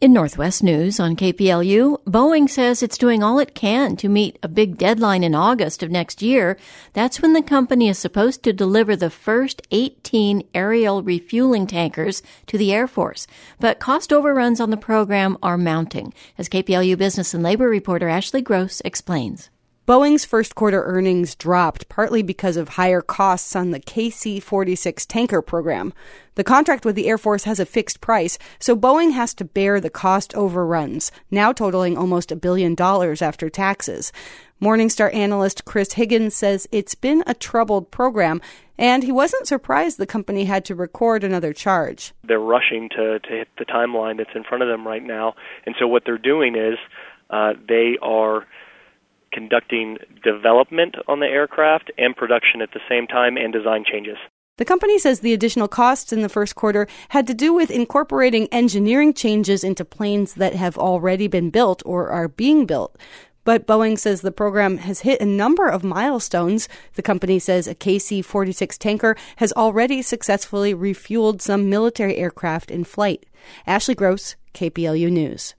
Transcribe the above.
In Northwest News on KPLU, Boeing says it's doing all it can to meet a big deadline in August of next year. That's when the company is supposed to deliver the first 18 aerial refueling tankers to the Air Force. But cost overruns on the program are mounting, as KPLU Business and Labor reporter Ashley Gross explains. Boeing's first quarter earnings dropped partly because of higher costs on the KC-46 tanker program. The contract with the Air Force has a fixed price, so Boeing has to bear the cost overruns, now totaling almost $1 billion after taxes. Morningstar analyst Chris Higgins says it's been a troubled program, and he wasn't surprised the company had to record another charge. They're rushing to hit the timeline that's in front of them right now, and so what they're doing is they are conducting development on the aircraft and production at the same time and design changes. The company says the additional costs in the first quarter had to do with incorporating engineering changes into planes that have already been built or are being built. But Boeing says the program has hit a number of milestones. The company says a KC-46 tanker has already successfully refueled some military aircraft in flight. Ashley Gross, KPLU News.